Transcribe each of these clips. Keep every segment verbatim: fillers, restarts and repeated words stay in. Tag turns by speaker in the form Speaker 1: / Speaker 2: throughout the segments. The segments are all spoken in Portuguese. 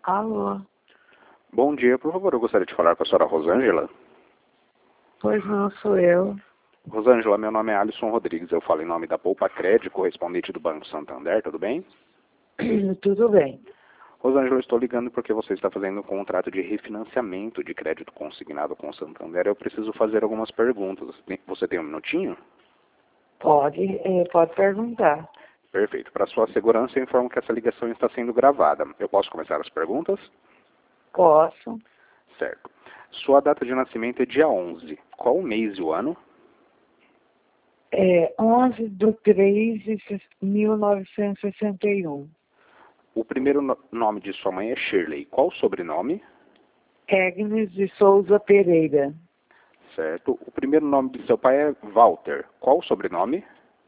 Speaker 1: Alô?
Speaker 2: Bom dia, por favor, eu gostaria de falar com a senhora Rosângela.
Speaker 1: Pois não, sou eu.
Speaker 2: Rosângela, meu nome é Alisson Rodrigues, eu falo em nome da Poupa Crédito, correspondente do Banco Santander, tudo bem?
Speaker 1: Tudo bem.
Speaker 2: Rosângela, eu estou ligando porque você está fazendo um contrato de refinanciamento de crédito consignado com o Santander. Eu preciso fazer algumas perguntas. Você tem um minutinho?
Speaker 1: Pode, é, pode perguntar.
Speaker 2: Perfeito. Para sua segurança, eu informo que essa ligação está sendo gravada. Eu posso começar as perguntas?
Speaker 1: Posso.
Speaker 2: Certo. Sua data de nascimento é dia onze. Qual o mês e o ano?
Speaker 1: É onze de três de mil novecentos e sessenta e um.
Speaker 2: O primeiro no- nome de sua mãe é Shirley. Qual o sobrenome?
Speaker 1: Agnes de Souza Pereira.
Speaker 2: Certo. O primeiro nome de seu pai é Walter. Qual o sobrenome?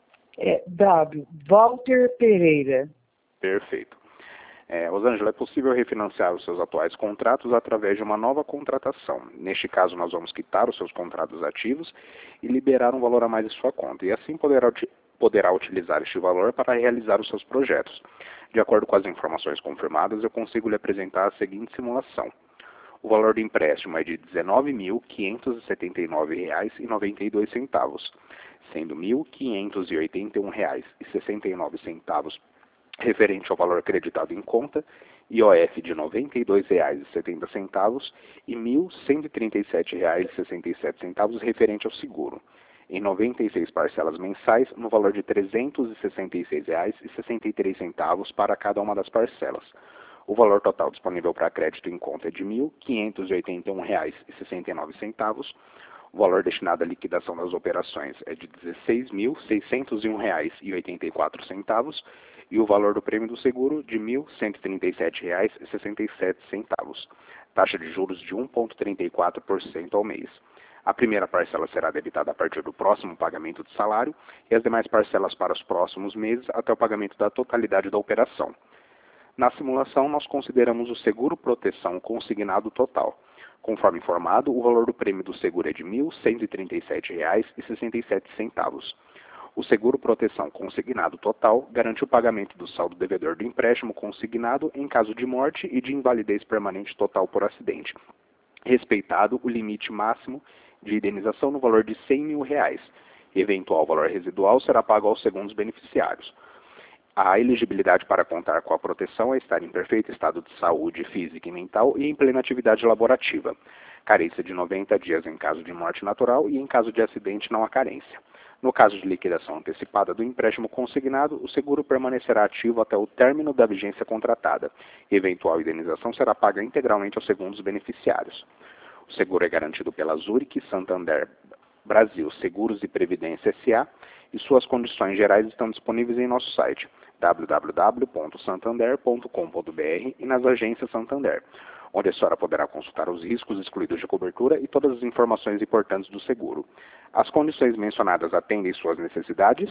Speaker 1: É W. Walter Pereira.
Speaker 2: Perfeito. É, Rosângela, é possível refinanciar os seus atuais contratos através de uma nova contratação. Neste caso, nós vamos quitar os seus contratos ativos e liberar um valor a mais em sua conta. E assim poderá, uti- poderá utilizar este valor para realizar os seus projetos. De acordo com as informações confirmadas, eu consigo lhe apresentar a seguinte simulação. O valor do empréstimo é de dezenove mil quinhentos e setenta e nove reais e noventa e dois centavos, sendo mil quinhentos e oitenta e um reais e sessenta e nove centavos referente ao valor acreditado em conta, I O F de noventa e dois reais e setenta centavos e mil cento e trinta e sete reais e sessenta e sete centavos referente ao seguro, em noventa e seis parcelas mensais no valor de trezentos e sessenta e seis reais e sessenta e três centavos para cada uma das parcelas. O valor total disponível para crédito em conta é de mil quinhentos e oitenta e um reais e sessenta e nove centavos. O valor destinado à liquidação das operações é de dezesseis mil seiscentos e um reais e oitenta e quatro centavos e o valor do prêmio do seguro de mil cento e trinta e sete reais e sessenta e sete centavos. Taxa de juros de um vírgula trinta e quatro por cento ao mês. A primeira parcela será debitada a partir do próximo pagamento de salário e as demais parcelas para os próximos meses até o pagamento da totalidade da operação. Na simulação, nós consideramos o seguro proteção consignado total. Conforme informado, o valor do prêmio do seguro é de mil cento e trinta e sete reais e sessenta e sete centavos. O seguro proteção consignado total garante o pagamento do saldo devedor do empréstimo consignado em caso de morte e de invalidez permanente total por acidente, respeitado o limite máximo de indenização no valor de cem mil reais. Eventual valor residual será pago aos segundos beneficiários. A elegibilidade para contar com a proteção é estar em perfeito estado de saúde física e mental e em plena atividade laborativa. Carência de noventa dias em caso de morte natural e em caso de acidente não há carência. No caso de liquidação antecipada do empréstimo consignado, o seguro permanecerá ativo até o término da vigência contratada. Eventual indenização será paga integralmente aos segundos beneficiários. O seguro é garantido pela Zurich Santander Brasil Seguros e Previdência S A e suas condições gerais estão disponíveis em nosso site w w w ponto santander ponto com ponto b r e nas agências Santander, onde a senhora poderá consultar os riscos excluídos de cobertura e todas as informações importantes do seguro. As condições mencionadas atendem suas necessidades?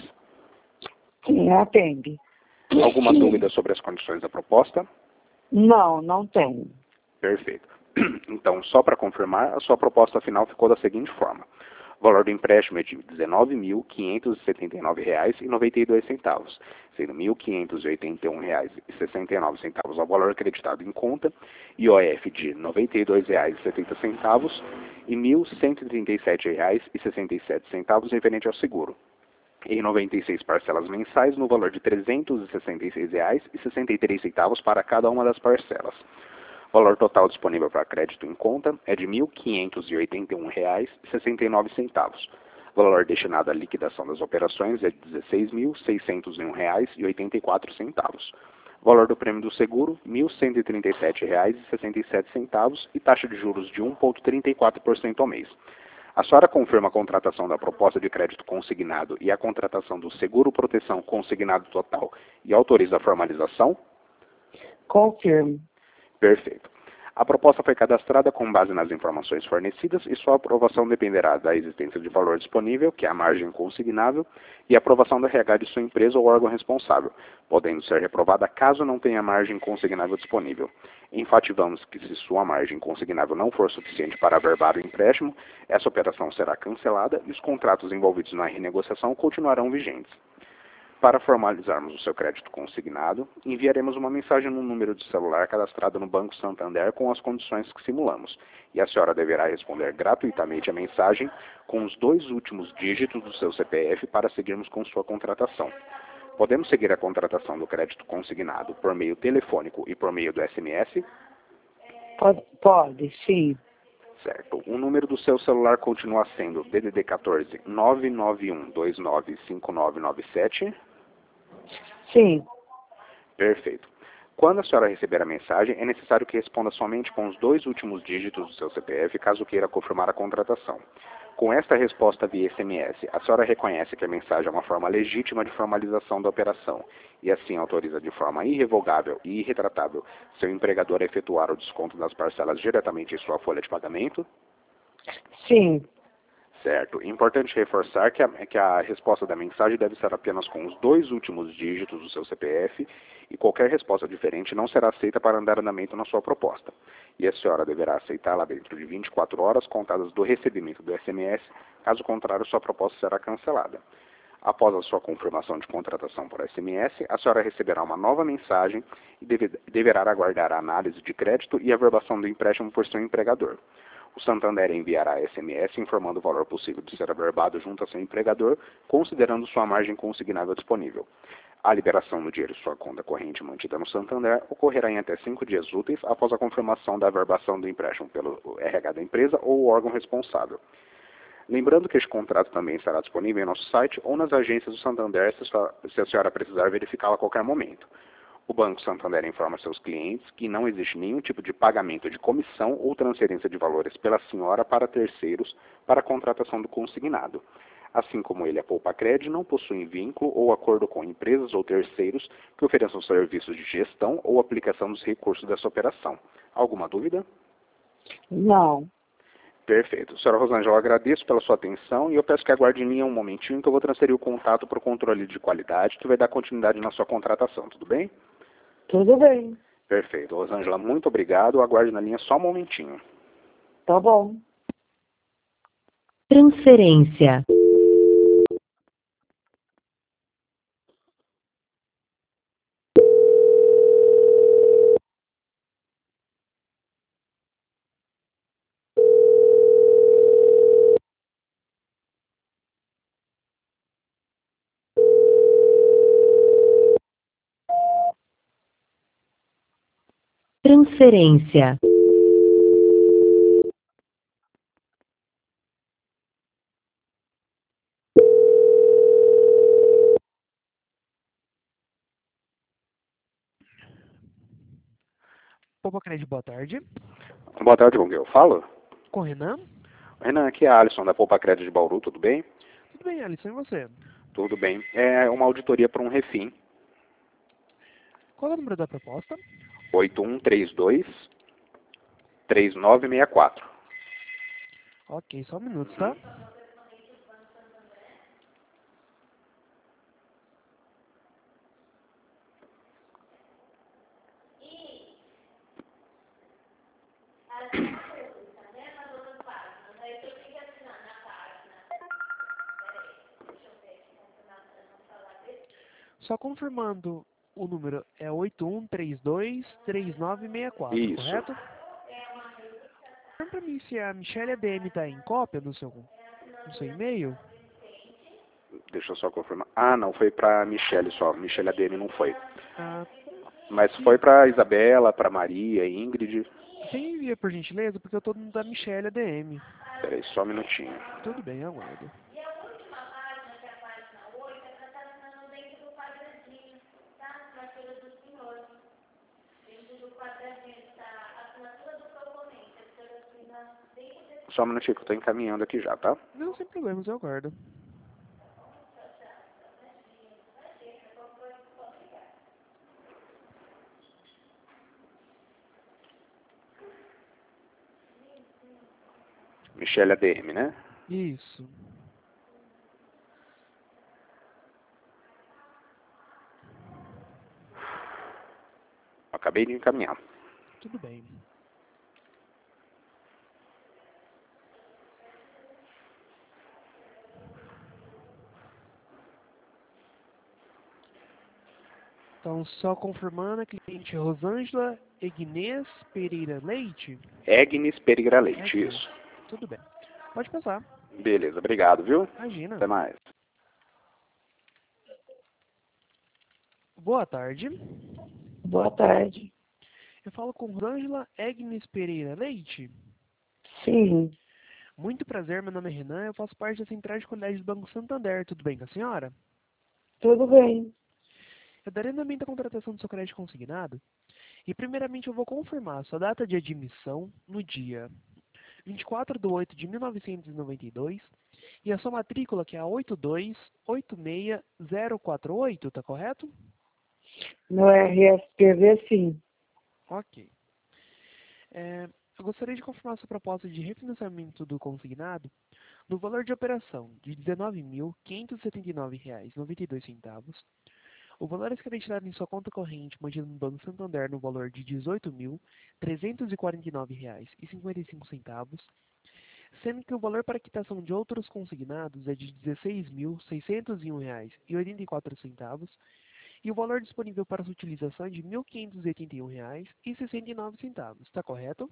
Speaker 1: Sim, atende.
Speaker 2: Alguma dúvida sobre as condições da proposta?
Speaker 1: Não, não tenho.
Speaker 2: Perfeito. Então, só para confirmar, a sua proposta final ficou da seguinte forma. O valor do empréstimo é de dezenove mil quinhentos e setenta e nove reais e noventa e dois centavos, sendo mil quinhentos e oitenta e um reais e sessenta e nove centavos ao valor acreditado em conta, I O F de noventa e dois reais e setenta centavos e mil cento e trinta e sete reais e sessenta e sete centavos referente ao seguro, em noventa e seis parcelas mensais no valor de trezentos e sessenta e seis reais e sessenta e três centavos para cada uma das parcelas. O valor total disponível para crédito em conta é de mil quinhentos e oitenta e um reais e sessenta e nove centavos. O valor destinado à liquidação das operações é de dezesseis mil seiscentos e um reais e oitenta e quatro centavos. O valor do prêmio do seguro, mil cento e trinta e sete reais e sessenta e sete centavos e taxa de juros de um vírgula trinta e quatro por cento ao mês. A senhora confirma a contratação da proposta de crédito consignado e a contratação do seguro proteção consignado total e autoriza a formalização?
Speaker 1: Confirmo.
Speaker 2: Perfeito. A proposta foi cadastrada com base nas informações fornecidas e sua aprovação dependerá da existência de valor disponível, que é a margem consignável, e a aprovação do R H de sua empresa ou órgão responsável, podendo ser reprovada caso não tenha margem consignável disponível. Enfativamos que se sua margem consignável não for suficiente para averbar o empréstimo, essa operação será cancelada e os contratos envolvidos na renegociação continuarão vigentes. Para formalizarmos o seu crédito consignado, enviaremos uma mensagem no número de celular cadastrado no Banco Santander com as condições que simulamos, e a senhora deverá responder gratuitamente a mensagem com os dois últimos dígitos do seu C P F para seguirmos com sua contratação. Podemos seguir a contratação do crédito consignado por meio telefônico e por meio do S M S?
Speaker 1: Pode, pode, sim.
Speaker 2: Certo. O número do seu celular continua sendo D D D quatorze, nove nove um dois nove cinco nove nove sete?
Speaker 1: Sim.
Speaker 2: Perfeito. Quando a senhora receber a mensagem, é necessário que responda somente com os dois últimos dígitos do seu C P F, caso queira confirmar a contratação. Com esta resposta via S M S, a senhora reconhece que a mensagem é uma forma legítima de formalização da operação e assim autoriza de forma irrevogável e irretratável seu empregador a efetuar o desconto das parcelas diretamente em sua folha de pagamento?
Speaker 1: Sim.
Speaker 2: Certo. Importante reforçar que a, que a resposta da mensagem deve ser apenas com os dois últimos dígitos do seu C P F e qualquer resposta diferente não será aceita para dar andamento na sua proposta. E a senhora deverá aceitá-la dentro de vinte e quatro horas contadas do recebimento do S M S, caso contrário sua proposta será cancelada. Após a sua confirmação de contratação por S M S, a senhora receberá uma nova mensagem e deve, deverá aguardar a análise de crédito e a averbação do empréstimo por seu empregador. O Santander enviará S M S informando o valor possível de ser averbado junto a seu empregador, considerando sua margem consignável disponível. A liberação do dinheiro em sua conta corrente mantida no Santander ocorrerá em até cinco dias úteis após a confirmação da averbação do empréstimo pelo R H da empresa ou o órgão responsável. Lembrando que este contrato também estará disponível em nosso site ou nas agências do Santander se a senhora precisar verificá-lo a qualquer momento. O Banco Santander informa seus clientes que não existe nenhum tipo de pagamento de comissão ou transferência de valores pela senhora para terceiros para a contratação do consignado. Assim como ele, a Poupacred não possui vínculo ou acordo com empresas ou terceiros que ofereçam serviços de gestão ou aplicação dos recursos dessa operação. Alguma dúvida?
Speaker 1: Não.
Speaker 2: Perfeito. Senhora Rosângela, eu agradeço pela sua atenção e eu peço que aguarde em linha um momentinho que eu vou transferir o contato para o controle de qualidade que vai dar continuidade na sua contratação, tudo bem?
Speaker 1: Tudo bem.
Speaker 2: Perfeito. Rosângela, muito obrigado. Aguarde na linha só um momentinho.
Speaker 1: Tá bom.
Speaker 3: Transferência. Transferência.
Speaker 4: Poupacred, boa tarde.
Speaker 2: Boa tarde, com quem eu falo?
Speaker 4: Com o Renan?
Speaker 2: Renan, aqui é a Alisson da Poupacred de Bauru, tudo bem?
Speaker 4: Tudo bem, Alisson, e você?
Speaker 2: Tudo bem. É uma auditoria para um refim.
Speaker 4: Qual é o número da proposta?
Speaker 2: oito um três dois, três nove seis quatro.
Speaker 4: Ok, só um minuto, tá? Só confirmando, o número é oito um três dois, três nove seis quatro,
Speaker 2: Isso.
Speaker 4: correto? Confirma pra mim se a Michelle A D M tá em cópia no seu, no seu e-mail.
Speaker 2: Deixa eu só confirmar. Ah, não, foi para Michele só. Michele A D M não foi.
Speaker 4: Ah,
Speaker 2: Mas foi para Isabela, para Maria, Ingrid.
Speaker 4: você envia por gentileza, porque eu tô no da Michelle A D M.
Speaker 2: Peraí, só um minutinho.
Speaker 4: Tudo bem, eu aguardo.
Speaker 2: Só um minutinho que eu estou encaminhando aqui já, tá?
Speaker 4: Não, sem problemas, eu aguardo.
Speaker 2: Michele A D M, né?
Speaker 4: Isso.
Speaker 2: Acabei de encaminhar.
Speaker 4: Tudo bem. Então, só confirmando, a cliente Rosângela Egnês Pereira Leite.
Speaker 2: Egnes Pereira Leite,
Speaker 4: Agnes.
Speaker 2: isso.
Speaker 4: Tudo bem. Pode passar.
Speaker 2: Beleza, obrigado, viu?
Speaker 4: Imagina.
Speaker 2: Até mais.
Speaker 4: Boa tarde.
Speaker 1: Boa tarde.
Speaker 4: Eu falo com Rosângela Egnes Pereira Leite.
Speaker 1: Sim,
Speaker 4: Muito prazer, meu nome é Renan, eu faço parte da Central de Colégio do Banco Santander. Tudo bem com a senhora?
Speaker 1: tudo bem.
Speaker 4: Eu darei andamento à contratação do seu crédito consignado e primeiramente eu vou confirmar a sua data de admissão no dia vinte e quatro de oito de mil novecentos e noventa e dois e a sua matrícula que é a oito dois oito seis zero quatro oito, tá correto?
Speaker 1: No R S P V, sim.
Speaker 4: Ok. É, eu gostaria de confirmar sua proposta de refinanciamento do consignado no valor de operação de dezenove mil quinhentos e setenta e nove reais e noventa e dois centavos. O valor a ser acreditado em sua conta corrente mantido no Banco Santander no valor de dezoito mil trezentos e quarenta e nove reais e cinquenta e cinco centavos, sendo que o valor para quitação de outros consignados é de dezesseis mil seiscentos e um reais e oitenta e quatro centavos e o valor disponível para sua utilização é de mil quinhentos e oitenta e um reais e sessenta e nove centavos. Está correto?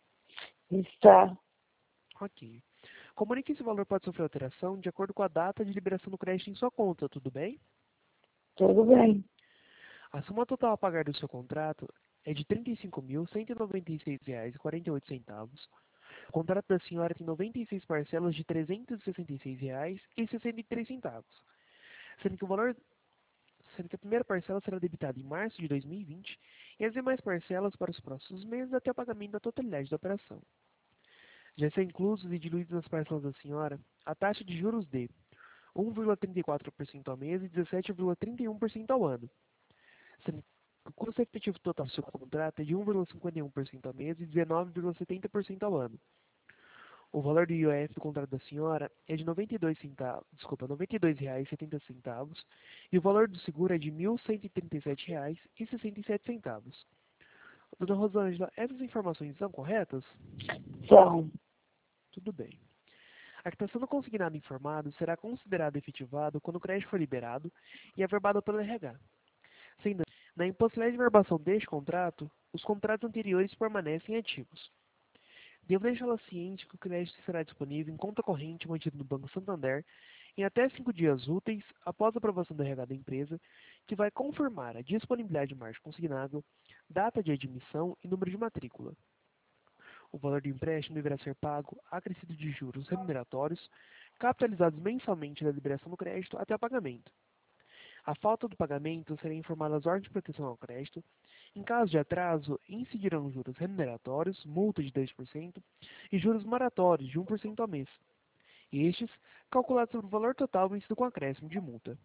Speaker 1: Está.
Speaker 4: Ok. Comunique que esse valor pode sofrer alteração de acordo com a data de liberação do crédito em sua conta, tudo bem?
Speaker 1: Tudo bem.
Speaker 4: A soma total a pagar do seu contrato é de trinta e cinco mil cento e noventa e seis reais e quarenta e oito centavos. O contrato da senhora tem noventa e seis parcelas de trezentos e sessenta e seis reais e sessenta e três centavos, sendo que o valor, sendo que a primeira parcela será debitada em março de dois mil e vinte e as demais parcelas para os próximos meses até o pagamento da totalidade da operação. Já são inclusos e diluídos nas parcelas da senhora a taxa de juros de um vírgula trinta e quatro por cento ao mês e dezessete vírgula trinta e um por cento ao ano, sendo que o custo efetivo total do seu contrato é de um vírgula cinquenta e um por cento ao mês e dezenove vírgula setenta por cento ao ano. O valor do I O F do contrato da senhora é de noventa e dois centavos, desculpa, noventa e dois reais e setenta centavos e o valor do seguro é de mil cento e trinta e sete reais e sessenta e sete centavos. Dona Rosângela, essas informações são corretas?
Speaker 1: São.
Speaker 4: Tudo bem. A quitação do consignado informado será considerado efetivado quando o crédito for liberado e averbado pelo R H. Sendo assim, na impossibilidade de verbação deste contrato, os contratos anteriores permanecem ativos. Devo deixá-la ciente que o crédito será disponível em conta corrente mantida no Banco Santander em até cinco dias úteis após a aprovação do R H da empresa, que vai confirmar a disponibilidade de margem consignável, data de admissão e número de matrícula. O valor do empréstimo deverá ser pago acrescido de juros remuneratórios, capitalizados mensalmente da liberação do crédito até o pagamento. A falta do pagamento será informada às ordens de proteção ao crédito. Em caso de atraso, incidirão juros remuneratórios, multa de dois por cento e juros moratórios de um por cento ao mês. Estes, calculados sobre o valor total vencido com acréscimo de multa.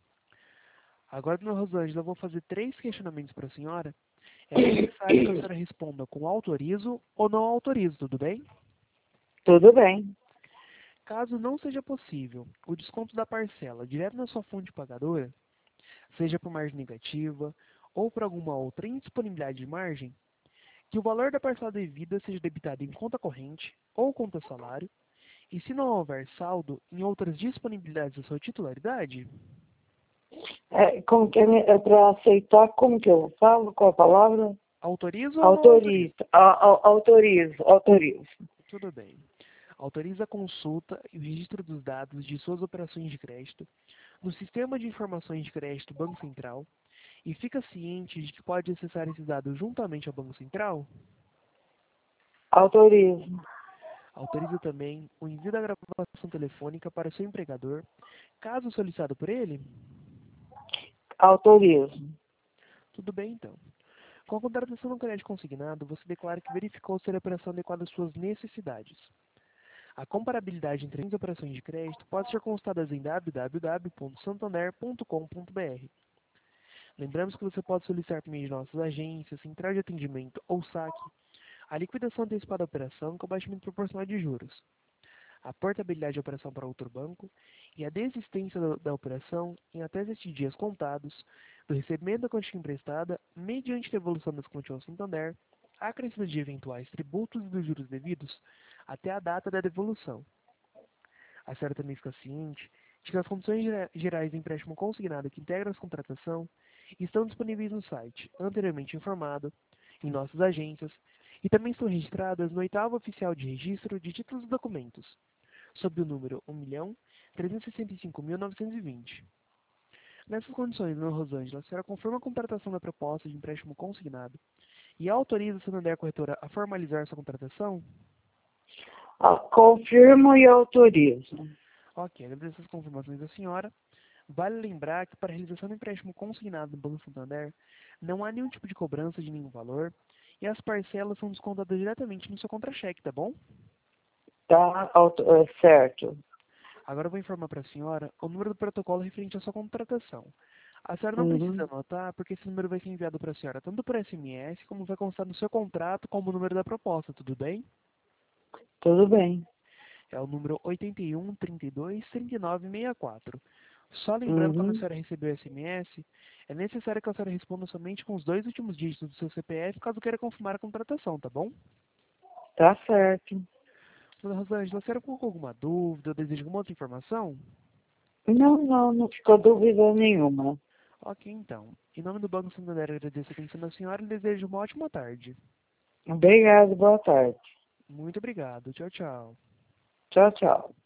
Speaker 4: Agora, dona Rosângela, eu vou fazer três questionamentos para a senhora. É necessário que a senhora responda com autorizo ou não autorizo, tudo bem?
Speaker 1: Tudo bem.
Speaker 4: Caso não seja possível o desconto da parcela direto na sua fonte pagadora, seja por margem negativa ou por alguma outra indisponibilidade de margem, que o valor da parcela devida seja debitado em conta corrente ou conta salário, e se não houver saldo em outras disponibilidades da sua titularidade,
Speaker 1: É, como que é, é para aceitar, como que eu falo? Qual a palavra?
Speaker 4: autorizo ou não autorizo?
Speaker 1: Autorizo. A- a- Autorizo. Autorizo.
Speaker 4: Tudo bem. Autoriza a consulta e o registro dos dados de suas operações de crédito no Sistema de Informações de Crédito Banco Central e fica ciente de que pode acessar esses dados juntamente ao Banco Central?
Speaker 1: Autorizo.
Speaker 4: Autoriza também o envio da gravação telefônica para seu empregador, caso solicitado por ele?
Speaker 1: Autorizo.
Speaker 4: Tudo bem, então. Com a contratação do crédito consignado, você declara que verificou ser a operação adequada às suas necessidades. A comparabilidade entre as operações de crédito pode ser consultada em w w w ponto santander ponto com ponto b r. Lembramos que você pode solicitar por meio de nossas agências, central de atendimento ou saque a liquidação antecipada da operação com abatimento proporcional de juros, a portabilidade da operação para outro banco e a desistência da, da operação em até sete dias contados do recebimento da quantia emprestada mediante devolução das quantias ao Santander, a acrescida de eventuais tributos e dos juros devidos até a data da devolução. A senhora também fica ciente de que as condições gerais do empréstimo consignado que integram a contratação estão disponíveis no site, anteriormente informado, em nossas agências, e também estão registradas no oitavo Oficial de Registro de Títulos e Documentos, sob o número um milhão trezentos e sessenta e cinco mil novecentos e vinte. Nessas condições, dona Rosângela, a senhora confirma a contratação da proposta de empréstimo consignado e autoriza a Santander Corretora a formalizar sua contratação?
Speaker 1: Ah, confirmo e autorizo.
Speaker 4: Ok, agradeço as confirmações da senhora. Vale lembrar que para a realização do empréstimo consignado no Banco Santander, não há nenhum tipo de cobrança de nenhum valor e as parcelas são descontadas diretamente no seu contra-cheque, tá bom?
Speaker 1: Tá, auto, é certo.
Speaker 4: Agora eu vou informar para a senhora o número do protocolo referente à sua contratação. A senhora não precisa
Speaker 1: Uhum.
Speaker 4: anotar, porque esse número vai ser enviado para a senhora tanto por S M S, como vai constar no seu contrato, como o número da proposta, tudo bem?
Speaker 1: Tudo bem.
Speaker 4: É o número oito um, trinta e dois, trinta e nove, sessenta e quatro. Só lembrando, quando a
Speaker 1: Uhum.
Speaker 4: senhora receber o S M S, é necessário que a senhora responda somente com os dois últimos dígitos do seu C P F, caso queira confirmar a contratação, tá bom?
Speaker 1: Tá certo.
Speaker 4: Dona Rosângela, a senhora ficou com alguma dúvida ou deseja alguma outra informação?
Speaker 1: Não, não, não ficou dúvida nenhuma.
Speaker 4: Ok, então. Em nome do Banco Santander, agradeço a atenção da senhora e desejo uma ótima tarde.
Speaker 1: Obrigado, boa tarde.
Speaker 4: Muito obrigado. Tchau, tchau.
Speaker 1: Tchau, tchau.